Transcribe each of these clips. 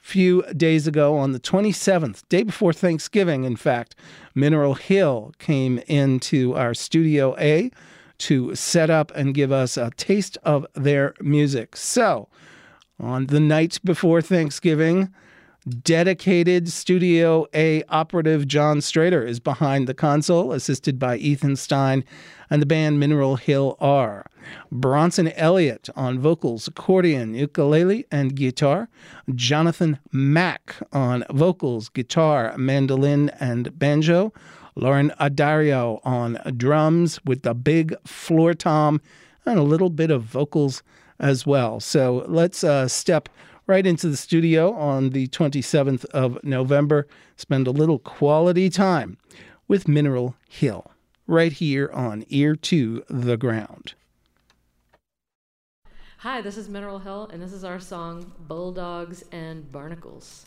few days ago on the 27th, day before Thanksgiving, in fact, Mineral Hill came into our Studio A to set up and give us a taste of their music. So, on the night before Thanksgiving, dedicated Studio A operative John Strader is behind the console, assisted by Ethan Stein and the band Mineral Hill R. Bronson Elliott on vocals, accordion, ukulele, and guitar. Jonathan Mack on vocals, guitar, mandolin, and banjo. Lauren Adario on drums with the big floor tom and a little bit of vocals as well. So let's step right into the studio on the 27th of November, spend a little quality time with Mineral Hill, right here on Ear to the Ground. Hi, this is Mineral Hill, and this is our song, Bulldogs and Barnacles.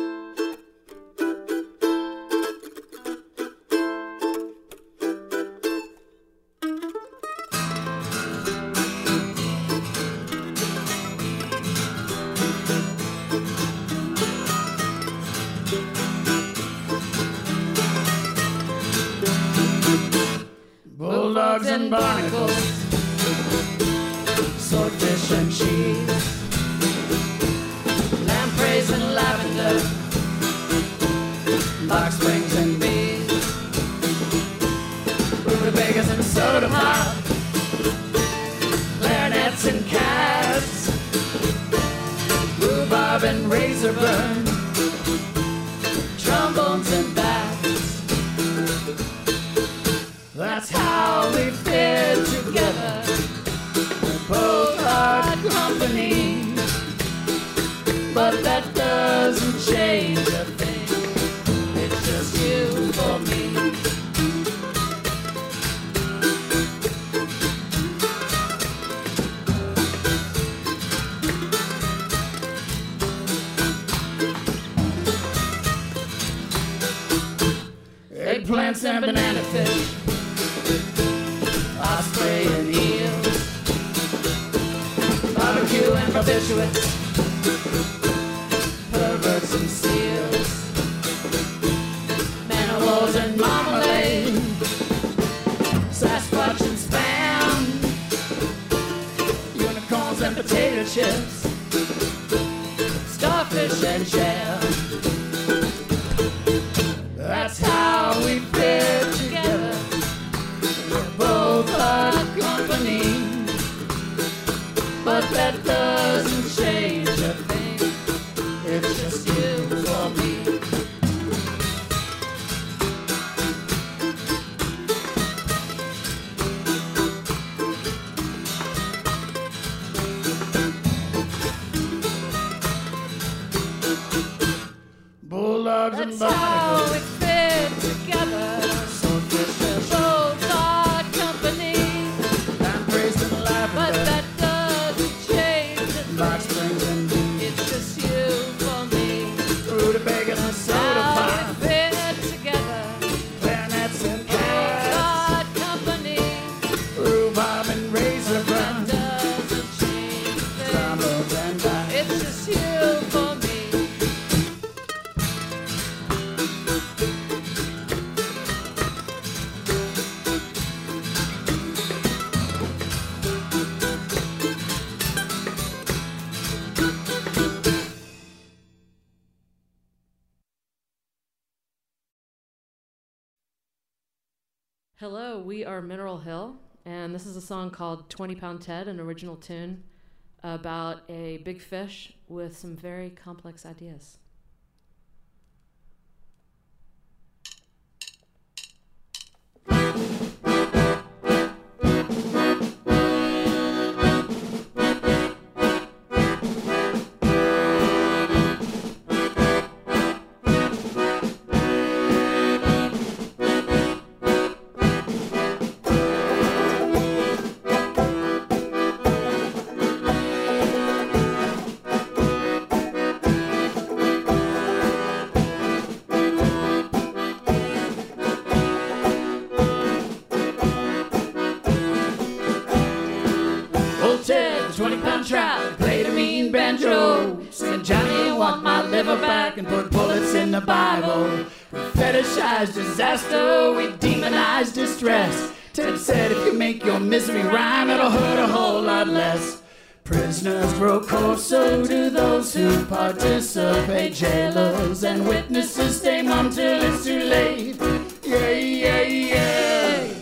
Bulldogs and barnacles, swordfish and cheese, lampreys and lavender, box springs and bees, rutabagas and soda pop, clarinets and cats, rhubarb and razor burn, trombones and bats. That's how we fit together. We're both hard company, but that doesn't change a thing. It's just you for me. Eggplants and banana fish, osprey and eels, barbecue and barbiturates, perverts and seals, man o' wars and marmalade, Sasquatch and spam, unicorns and potato chips, starfish and shell. That's how we fit together. We're both hard company, but that doesn't change a thing. It's just you for me. Bulldogs and That's how barnacles, we fit together. swordfish and Both our company, lampreys and but lavender, that doesn't change a box thing. springs and bees, It's just you for me. rutabagas and soda How pop, we fit together. clarinets and Both cats, our company, rhubarb and razor burn, doesn't change a thing. trombones and bats. It's just you for me. Hello, we are Mineral Hill, and this is a song called 20 Pound Ted, an original tune about a big fish with some very complex ideas. liver back and put bullets in the Bible. We fetishize disaster, we demonize distress. Ted said if you make your misery rhyme, it'll hurt a whole lot less. Prisoners grow coarse, so do those who participate. Jailers and witnesses stay mum till it's too late. Yeah, yeah, yeah.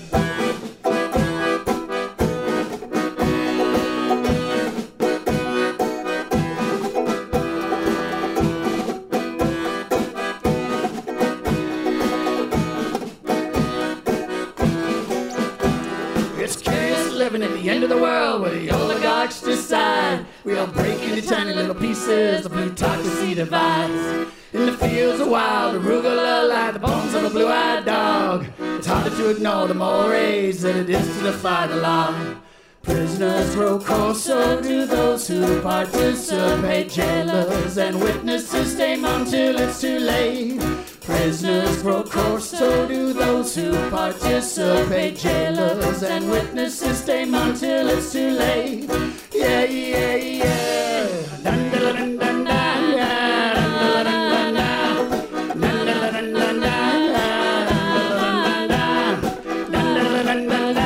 Living at the end of the world where the oligarchs decide we all break into tiny little pieces, the plutocracy divides. In the fields of wild arugula lie the bones of a blue-eyed dog. It's harder to ignore the mores than it is to defy the law. Prisoners grow coarse, so do those who participate. Jailers and witnesses stay mum till it's too late. Prisoners grow coarse, so do those who participate. Jailers and witnesses stay mum till it's too late. Yeah, yeah, yeah. Dun, dun, dun, dun, dun, yeah. Dun, dun, dun, dun, dun. Dun, dun, dun, dun, dun, yeah. Dun, dun, dun, dun, dun,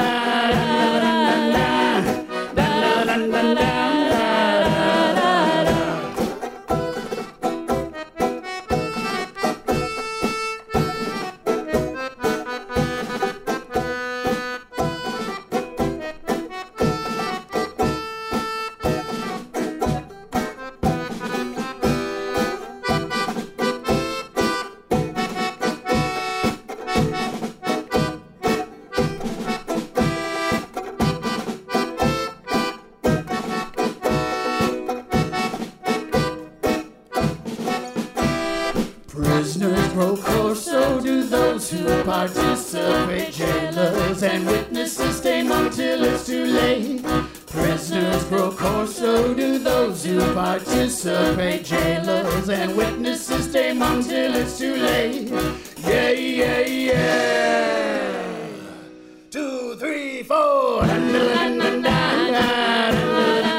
Prisoners grow coarse, so do those who participate. Jailers and witnesses stay mum till it's too late. Prisoners grow coarse, so do those who participate. Jailers and witnesses stay mum till it's too late. Yeah, yeah, yeah. 2, 3, 4. Dun, dun, dun, dun, dun, dun.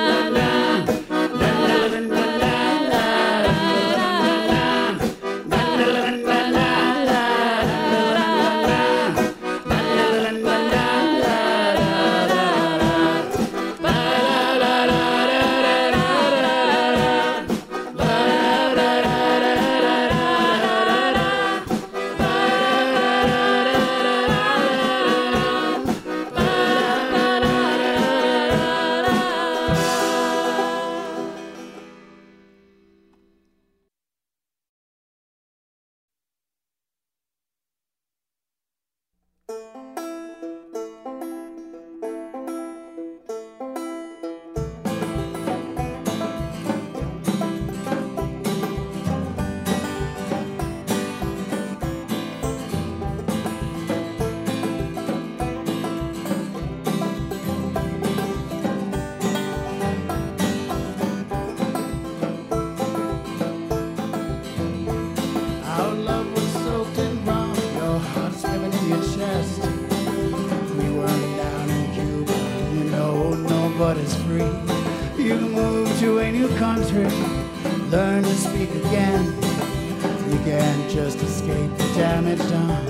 Is free. You move to a new country, learn to speak again. You can't just escape the damage done.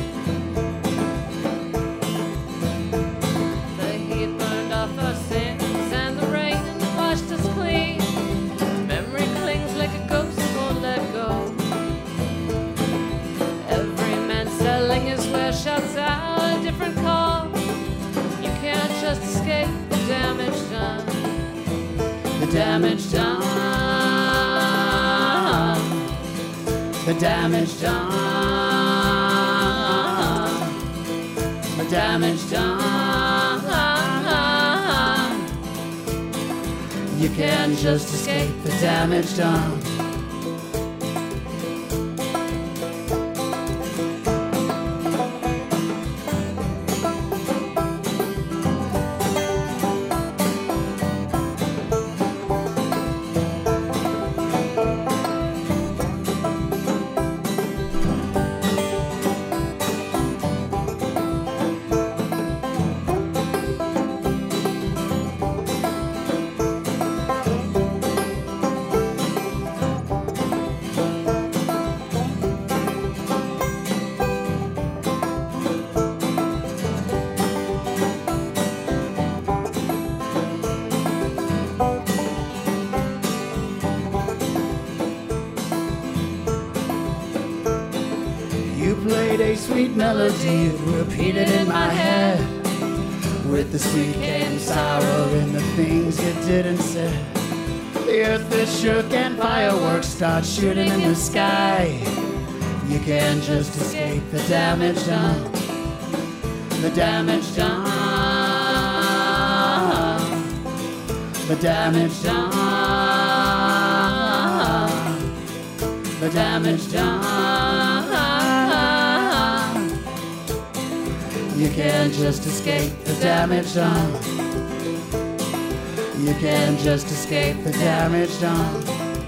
The heat burned off our sins and the rain washed us clean. Memory clings like a ghost, won't let go. Every man selling his wares shouts out a different call. You can't just escape the damage done. The damage done. The damage done. The damage done. You can't just escape the damage done. played a sweet melody, repeated in my head. With the sweet came sorrow in the things you didn't say. The earth is shook and fireworks start shooting in the sky. You can't just escape the damage done. The damage done. The damage done. The damage done. You can't just escape the damage done. You can't just escape the damage done.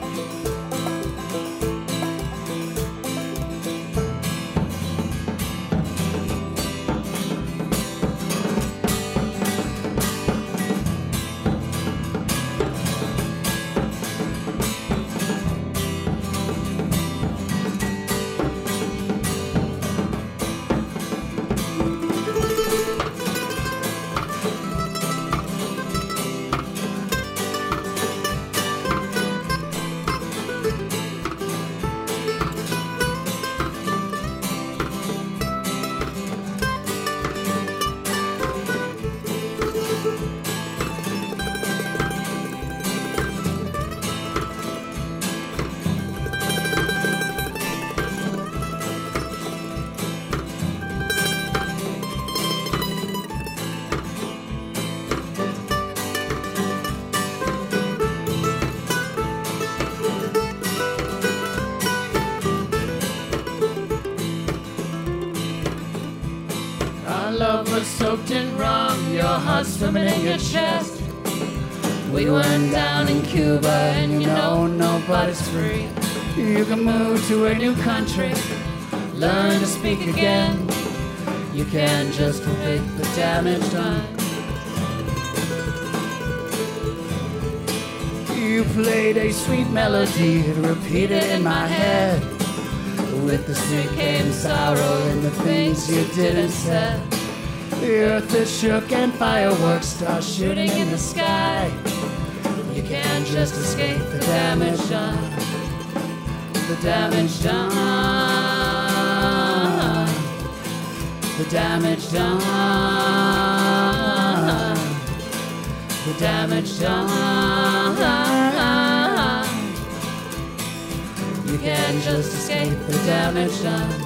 Love was soaked in rum, your heart swimming in your chest. We went down in Cuba and you know nobody's free. You can move to a new country, learn to speak again. You can't just evict the damage done. You played a sweet melody, it repeated in my head. With the sweet came sorrow and the things you didn't say. The earth is shook and fireworks start shooting in the sky. You can't just escape the damage done. The damage done. The damage done. The damage done. You can't just escape the damage done.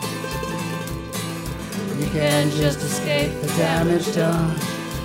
You can't just escape the damage done.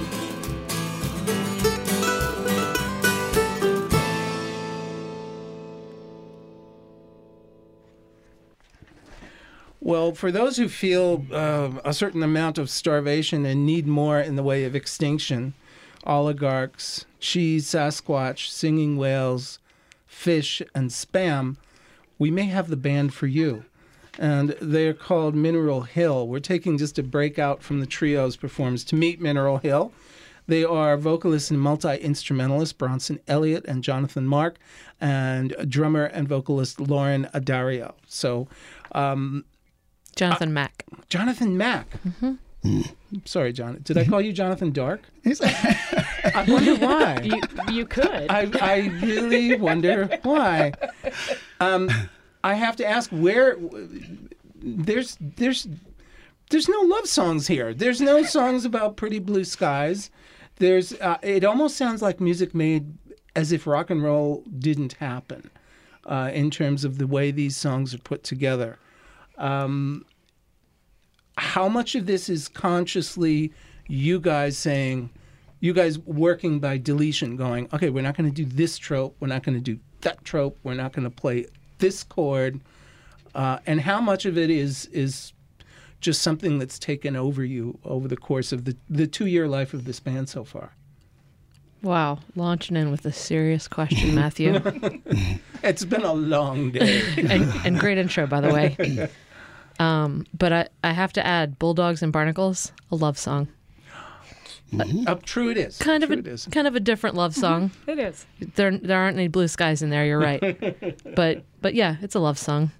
Well, for those who feel a certain amount of starvation and need more in the way of extinction, oligarchs, cheese, Sasquatch, singing whales, fish, and spam, we may have the band for you. And they're called Mineral Hill. We're taking just a break out from the trio's performance to meet Mineral Hill. They are vocalist and multi-instrumentalist Bronson Elliott and Jonathan Mark, and drummer and vocalist Lauren Adario. So, Jonathan Mack. Jonathan Mack. Mm-hmm. Sorry, John. Did I call you Jonathan Dark? I wonder why. You could. I really wonder why. I have to ask, where there's no love songs here. There's no songs about pretty blue skies. There's it almost sounds like music made as if rock and roll didn't happen, in terms of the way these songs are put together. How much of this is consciously you guys working by deletion, going, okay, we're not going to do this trope, we're not going to do that trope, we're not going to play this chord, and how much of it is just something that's taken over you over the course of the 2-year life of this band so far? Wow, launching in with a serious question, Matthew. It's been a long day. and great intro, by the way. But I have to add, Bulldogs and Barnacles, a love song. True it is. Kind of a different love song. It is. There aren't any blue skies in there, you're right. But yeah, it's a love song.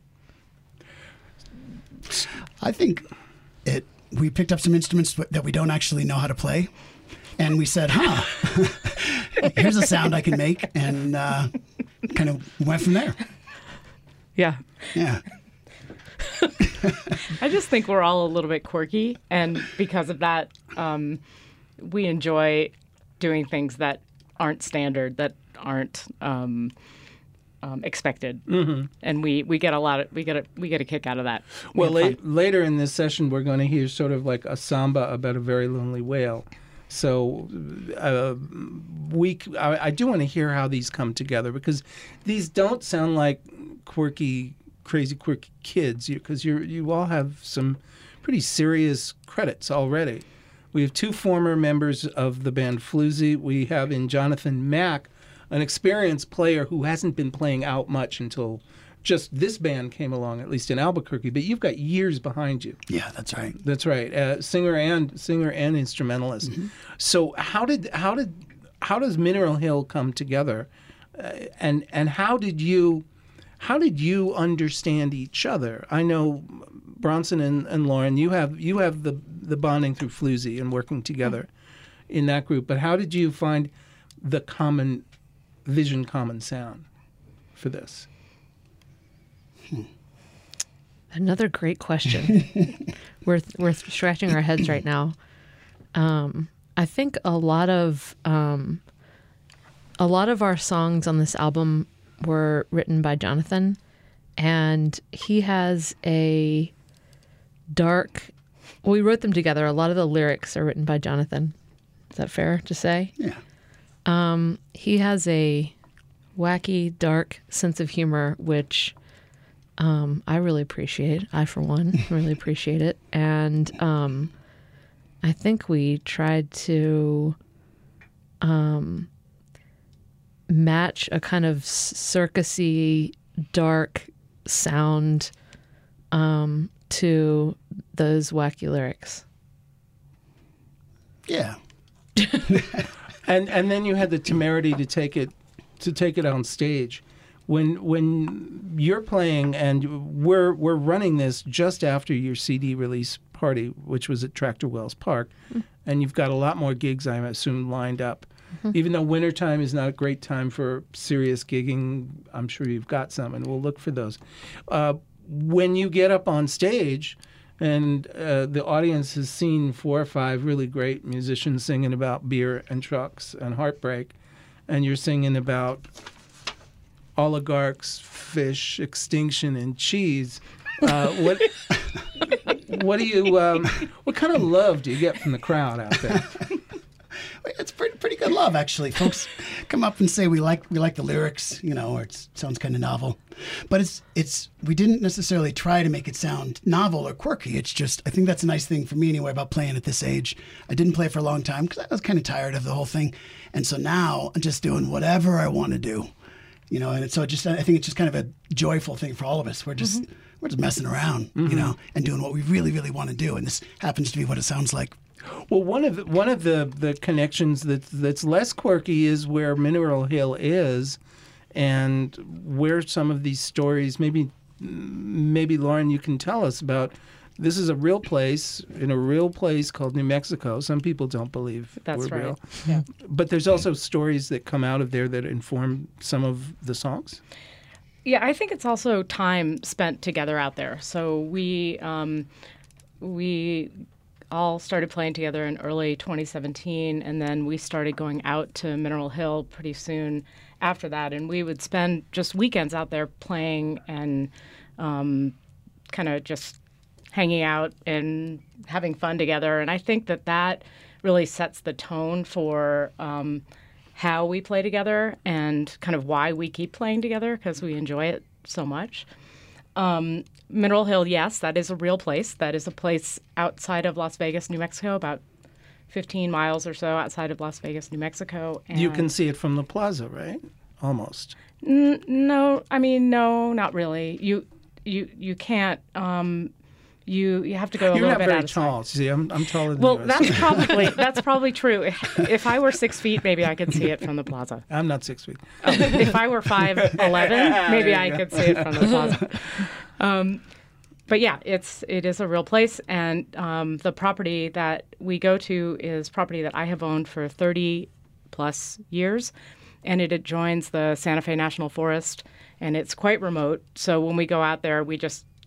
I think we picked up some instruments that we don't actually know how to play. And we said, here's a sound I can make, and kind of went from there. Yeah. Yeah. I just think we're all a little bit quirky, and because of that, we enjoy doing things that aren't standard, that aren't expected, and we get a kick out of that. Well, later in this session, we're going to hear sort of like a samba about a very lonely whale. So I do want to hear how these come together, because these don't sound like crazy quirky kids, because you all have some pretty serious credits already. We have two former members of the band Floozy. We have in Jonathan Mack, an experienced player who hasn't been playing out much until just this band came along, at least in Albuquerque. But you've got years behind you. Yeah, that's right. That's right. Singer and instrumentalist. Mm-hmm. So how does Mineral Hill come together, and how did you understand each other? I know Bronson and Lauren, you have the bonding through Floozy and working together in that group. But how did you find the common vision, common sound for this? Another great question. we're scratching our heads right now. I think a lot of our songs on this album were written by Jonathan, and he has a dark. We wrote them together. A lot of the lyrics are written by Jonathan. Is that fair to say? Yeah. He has a wacky, dark sense of humor, which I really appreciate. I, for one, really appreciate it. And I think we tried to match a kind of circusy, dark sound to those wacky lyrics. Yeah. And then you had the temerity to take it on stage. When you're playing, and we're running this just after your CD release party, which was at Tractor Wells Park, and you've got a lot more gigs, I assume, lined up. Even though wintertime is not a great time for serious gigging, I'm sure you've got some, and we'll look for those. When you get up on stage, and the audience has seen 4 or 5 really great musicians singing about beer and trucks and heartbreak, and you're singing about oligarchs, fish, extinction, and cheese. What do you? What kind of love do you get from the crowd out there? It's pretty good love, actually. Folks come up and say we like the lyrics, or it sounds kind of novel. But we didn't necessarily try to make it sound novel or quirky. It's just, I think that's a nice thing for me anyway about playing at this age. I didn't play for a long time because I was kind of tired of the whole thing, and so now I'm just doing whatever I want to do. And so I think it's just kind of a joyful thing for all of us. We're just messing around, and doing what we really, really want to do. And this happens to be what it sounds like. Well, one of the connections that's less quirky is where Mineral Hill is, and where some of these stories. Maybe Lauren, you can tell us about. This is a real place in a real place called New Mexico. Some people don't believe that's we're right. real. Yeah. But there's also stories that come out of there that inform some of the songs. Yeah, I think it's also time spent together out there. So we all started playing together in early 2017, and then we started going out to Mineral Hill pretty soon after that. And we would spend just weekends out there playing and kind of just hanging out and having fun together. And I think that really sets the tone for how we play together and kind of why we keep playing together, because we enjoy it so much. Mineral Hill, yes, that is a real place. That is a place outside of Las Vegas, New Mexico, about 15 miles or so outside of Las Vegas, New Mexico. And you can see it from the plaza, right? Almost. No, not really. You can't. You have to go a little bit out of sight. You're not very tall. See, I'm taller than you. Well, that's probably true. If I were 6 feet, maybe I could see it from the plaza. I'm not 6 feet. If I were 5'11", maybe I could see it from the plaza. But yeah, it is a real place, and the property that we go to is property that I have owned for 30 plus years, and it adjoins the Santa Fe National Forest, and it's quite remote. So when we go out there, we just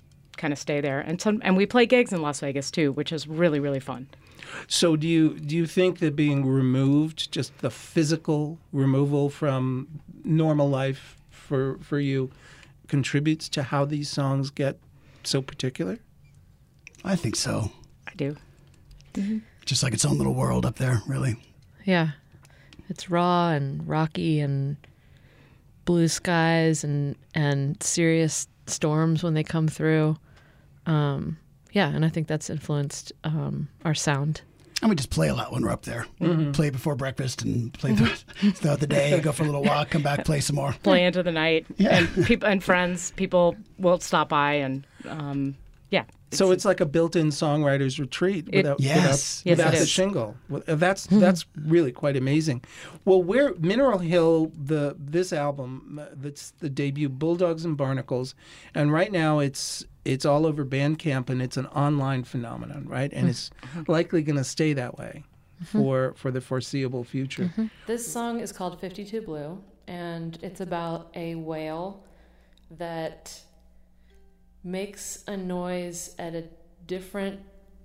kind of stay there. And we play gigs in Las Vegas too, which is really, really fun. So do you think that being removed, just the physical removal from normal life for you, contributes to how these songs get so particular? I think so. I do. Just like its own little world up there, really. Yeah. It's raw and rocky and blue skies and serious storms when they come through. Yeah, and I think that's influenced our sound. And we just play a lot when we're up there. Play before breakfast and play throughout the day, go for a little walk, come back, play some more. Play into the night. Yeah. And people and friends, people will stop by and yeah. So it's like a built-in songwriter's retreat without Yes. Yes, the it is. shingle. That's really quite amazing. Well, where Mineral Hill, this album, that's the debut, Bulldogs and Barnacles, and right now it's all over Bandcamp and it's an online phenomenon, right? And it's likely going to stay that way for the foreseeable future. This song is called 52 Blue, and it's about a whale that makes a noise at a different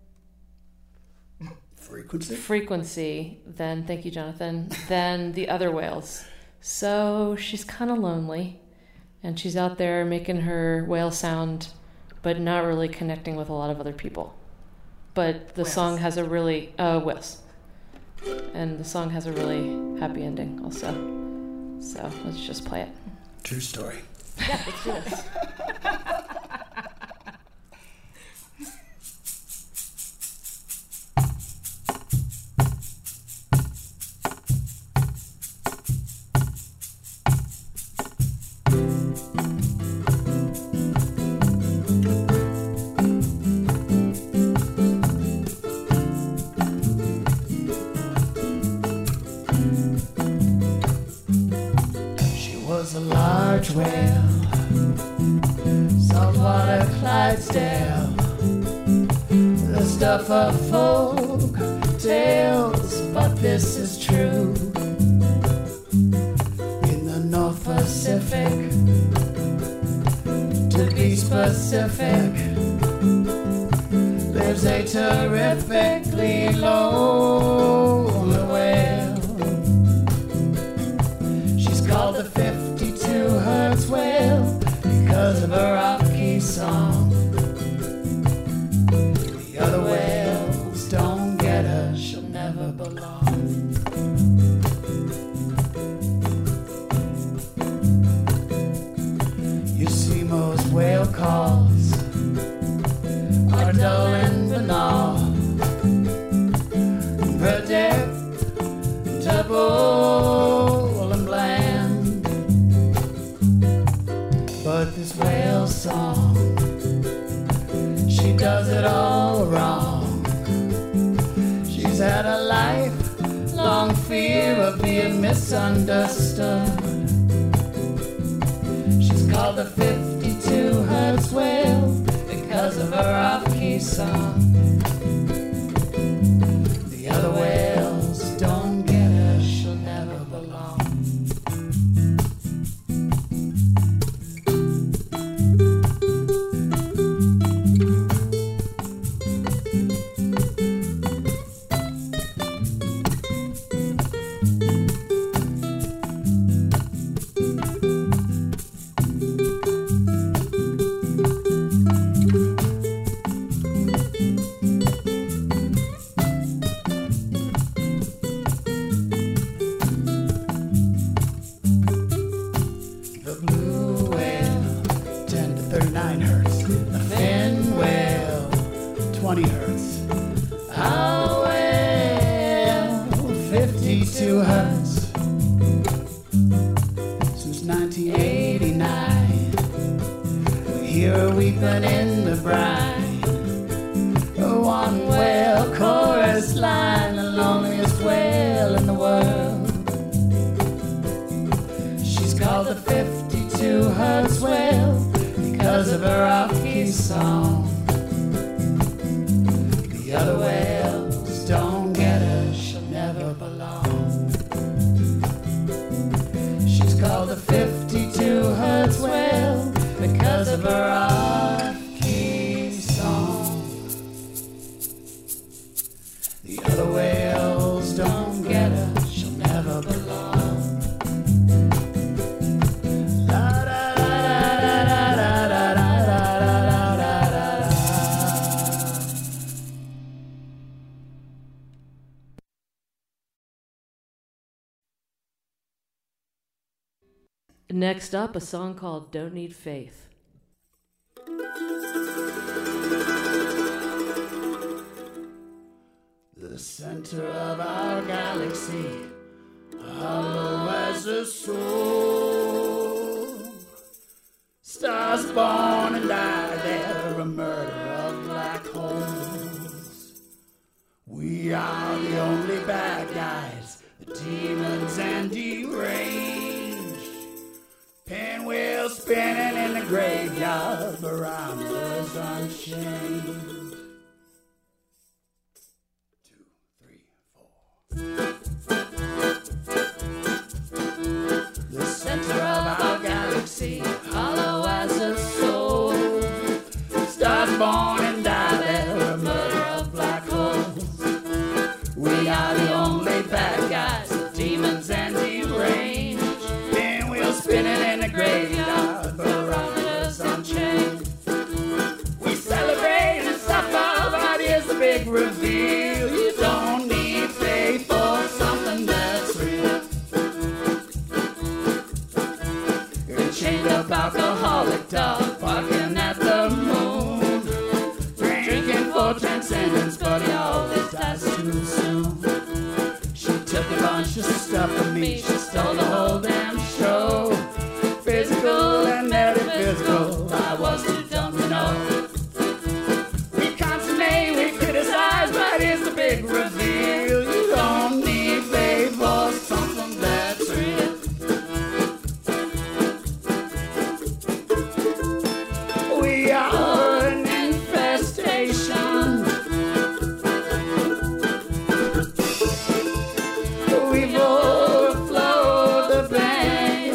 frequency than, thank you, Jonathan, than the other whales. So she's kind of lonely, and she's out there making her whale sound, but not really connecting with a lot of other people. But the song has a really whales, and the song has a really happy ending also. So let's just play it. True story. Yeah, let's do this. A large whale, saltwater Clydesdale, the stuff of folk tales, but this is true. In the North Pacific, to be specific, lives a terrifically lonely whale. She's called the 52 Hertz whale because of her off-key song. The other whales don't get her, she'll never belong. You see, most whale calls are dull and banal, predictable and bland. But this whale song, she does it all wrong. She's had a lifelong fear of being misunderstood. She's called the 52 Hertz whale because of her off-key song. The other whales don't get her, she'll never belong. The blue whale, 10 to 39 hertz. The fin whale, 20 hertz. Our whale, 52 hertz. Since 1989, we hear her weeping in the brine. The one whale chorus line, the loneliest whale in the world. She's called the 52 Hertz whale because of her off-key song. The other whales don't get her, she'll never belong. She's called the 52 Hertz whale because of her off-key Next up, a song called Don't Need Faith. The center of our galaxy, hollow as a soul. Stars born and die there, a murder of black holes. We are the only bad guys, the demons and deranged. Pinwheels spinning in the graveyard, barometers unchained. 2, 3, 4. The center of our galaxy, hollow as a soul. Stars born and die there, a murder of black holes. We are the only bad guys, the demons and deranged. Pinwheels spinning in the graveyard, barometers unchained. We celebrate and suffer, but here's the big reveal. You don't need faith for something that's real. You're a chained up alcoholic dog, barking at the moon, drinking for transcendence, but he always dies too soon. She took a bunch of stuff from me, she stole the whole damn show. Physical and metaphysical, I was too dumb to know. We consummate, we criticize, but here's the big reveal. You don't need faith for something that's real. We are an infestation. We've overflowed the bank.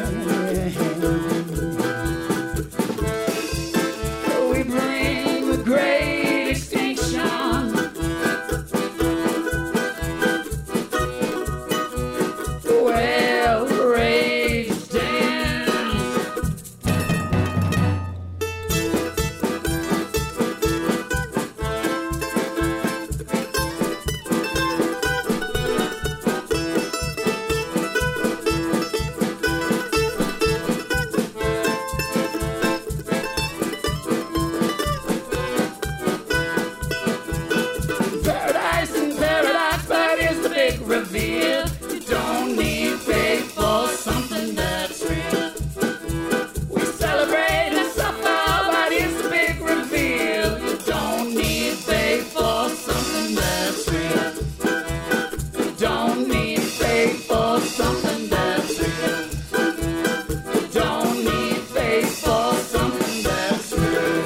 We bring the great extinction. Well, rage dance. Paradise and paradise, but here's the big reveal. You don't need faith for something that's real. We celebrate and suffer, but here's the big reveal. You don't need faith for something that's real. You don't need faith for something that's real. You don't need faith for something that's real.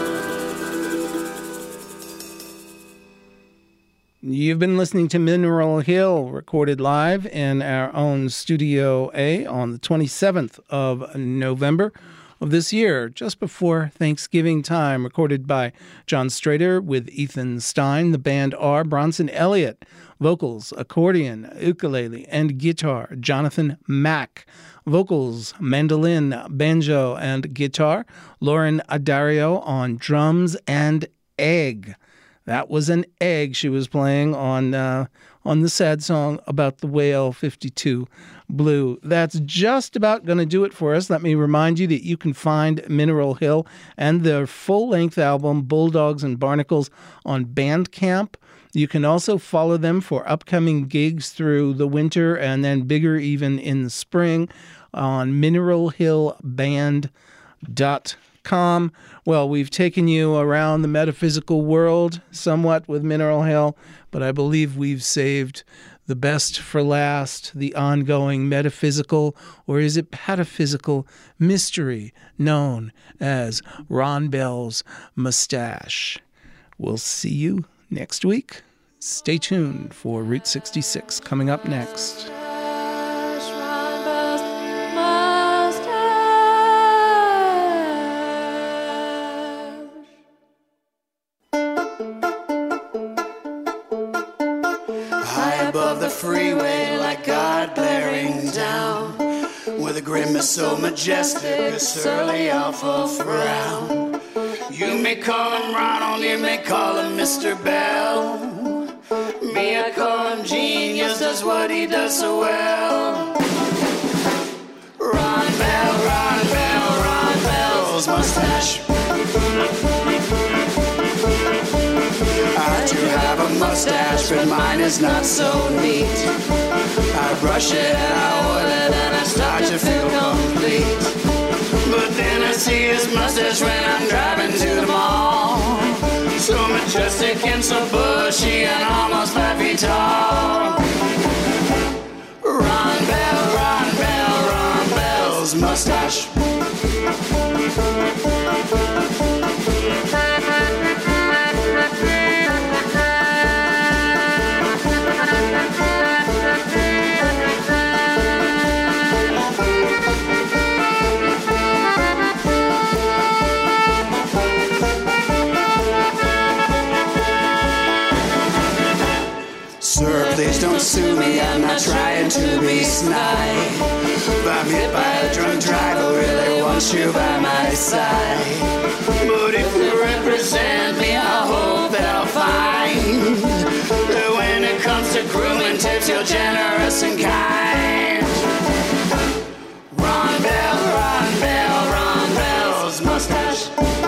You've been listening to Mineral Hill, recorded live in our own Studio A on the 27th of November of this year, just before Thanksgiving time, recorded by John Strader with Ethan Stein. The band are Bronson Elliott, vocals, accordion, ukulele, and guitar. Jonathan Mack, vocals, mandolin, banjo, and guitar. Lauren Adario on drums and egg. That was an egg she was playing on the sad song about the whale 52 Blue. That's just about going to do it for us. Let me remind you that you can find Mineral Hill and their full-length album, Bulldogs and Barnacles, on Bandcamp. You can also follow them for upcoming gigs through the winter and then bigger even in the spring on mineralhillband.com. Well, we've taken you around the metaphysical world somewhat with Mineral Hill, but I believe we've saved the best for last, the ongoing metaphysical, or is it pataphysical, mystery known as Ron Bell's mustache. We'll see you next week. Stay tuned for Route 66 coming up next. Above the freeway like God glaring down, with a grimace so majestic, a surly awful frown. You may call him Ronald, you may call him Mr. Bell. Me, I call him genius, does what he does so well. Ron Ron Bell's mustache. I do have a mustache, but mine is not so neat. I brush it and I oil it and I start to feel complete. But then I see his mustache when I'm driving to the mall. So majestic and so bushy and almost 5 feet tall. Ron Bell's mustache. Sir, please don't sue me, I'm not trying to be snide. If I'm hit by a drunk driver, really want you by my side. But if you represent me, I hope that I'll find that when it comes to grooming tips, you're generous and kind. Ron Bell's mustache.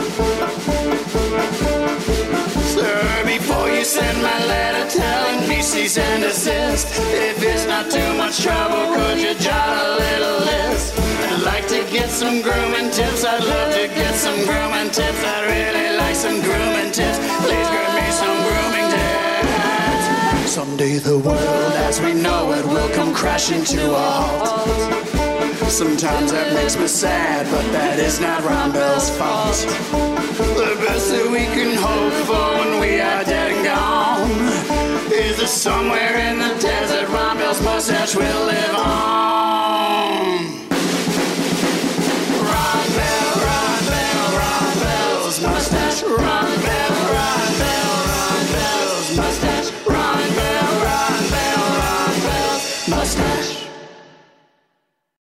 Sir, before you send my letter telling me cease and desist, if it's not too much trouble, could you jot a little list? I'd like to get some grooming tips. I'd love to get some grooming tips. I'd really like some grooming tips. Please give me some grooming tips. Someday the world as we know it will come crashing to a halt. Sometimes that makes me sad, but that is not Ron Bell's fault. The best that we can hope for when we are dead and gone is that somewhere in the desert Ron Bell's mustache will live on.